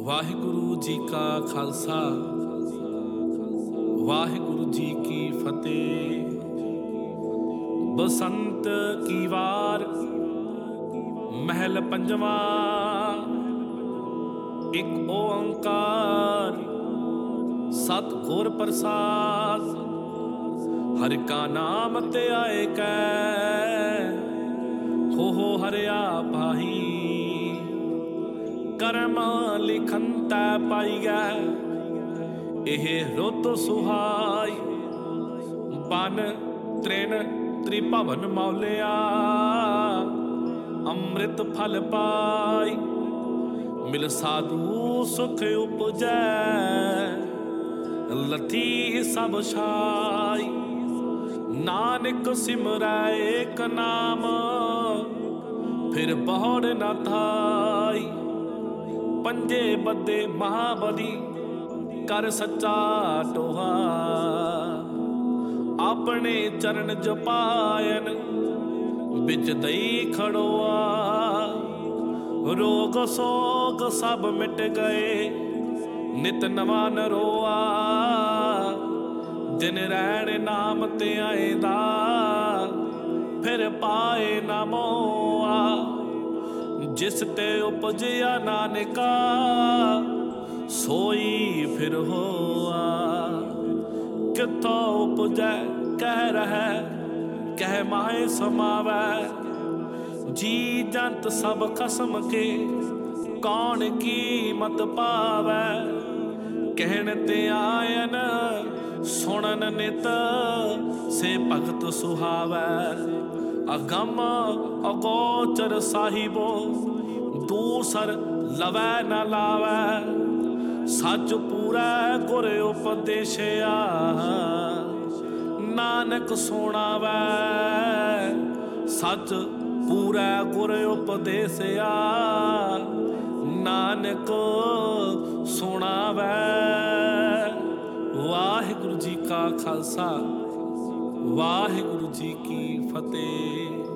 ਵਾਹਿਗੁਰੂ ਜੀ ਕਾ ਖਾਲਸਾ ਵਾਹਿਗੁਰੂ ਜੀ ਕੀ ਫਤਿਹ। ਬਸੰਤ ਕੀ ਵਾਰ ਮਹਿਲ ਪੰਜਵਾਂ, ਇੱਕ ਓੰਕਾਰ ਸਤਿਗੁਰ ਪ੍ਰਸਾਦ। ਹਰਿ ਕਾ ਨਾਮ ਤੇ ਆਏ ਕੈ ਹੋ ਹਰਿਆ ਭਾਈ। ਕਰਮ ਲਿਖਨ ਤੈ ਪਾਈ ਗੈ ਇਹ ਰੁੱਤ ਸੁਹਾਈ। ਬਨ ਤ੍ਰਿਣ ਤ੍ਰਿਭਵਨ ਮੌਲਿਆ ਅੰਮ੍ਰਿਤ ਫਲ ਪਾਈ। ਮਿਲ ਸਾਧੂ ਸੁਖ ਉਪਜੈ ਲਤੀ ਸਭ ਛਾਈ। ਨਾਨਕ ਸਿਮਰੈ ਏਕ ਨਾਮ ਫਿਰ ਬਹੁੜ ਨਾ ਥਾਈ। ਪੰਜੇ ਬੱਦੇ ਮਹਾਬਲੀ ਕਰ ਸੱਚਾ ਟੋਹਾ। ਆਪਣੇ ਚਰਨ ਜਪਾਇਨ ਵਿੱਚ ਦਈ ਖੜੋਆ। ਰੋਗ ਸੋਗ ਸਭ ਮਿਟ ਗਏ ਨਿਤ ਨਵਾਂ ਨਰੋਆ। ਦਿਨ ਰਹਿਣ ਨਾਮ ਤੇ ਆਏਦਾ ਫਿਰ ਪਾਏ ਨਾ ਮੋਆ। ਜਿਸ ਤੇ ਉਪਜਿਆ ਨਾਨਕਾ ਸੋਈ ਫਿਰ ਹੋਆ। ਕਿੱਥੋਂ ਉਪਜੈ ਕਹਿ ਰਹਿ ਕਹਿ ਮਾਹੇ ਸਮਾਵੈ। ਜੀ ਜੰਤ ਸਭ ਖਸਮ ਕੇ ਕੌਣ ਕੀਮਤ ਪਾਵੈ। ਕਹਿਣ ਤੇ ਆਇਨ ਸੁਣਨ ਨਿਤ ਸੇ ਭਗਤ ਸੁਹਾਵੈ। ਅਗੰਮ ਅਗੋਚਰ ਸਾਹਿਬੋ ਦੂਸਰ ਲਵੈ ਨ ਲਾਵੈ। ਸੱਚ ਪੂਰਾ ਗੁਰ ਉਪਦੇਸ਼ਿਆ ਨਾਨਕ ਸੁਣਾਵੈ। ਸੱਚ ਪੂਰਾ ਗੁਰ ਉਪਦੇਸ਼ਿਆ ਨਾਨਕ ਸੁਣਾਵੈ। ਵਾਹਿਗੁਰੂ ਜੀ ਕਾ ਖਾਲਸਾ ਵਾਹਿਗੁਰੂ ਜੀ ਕੀ ਫਤਿਹ।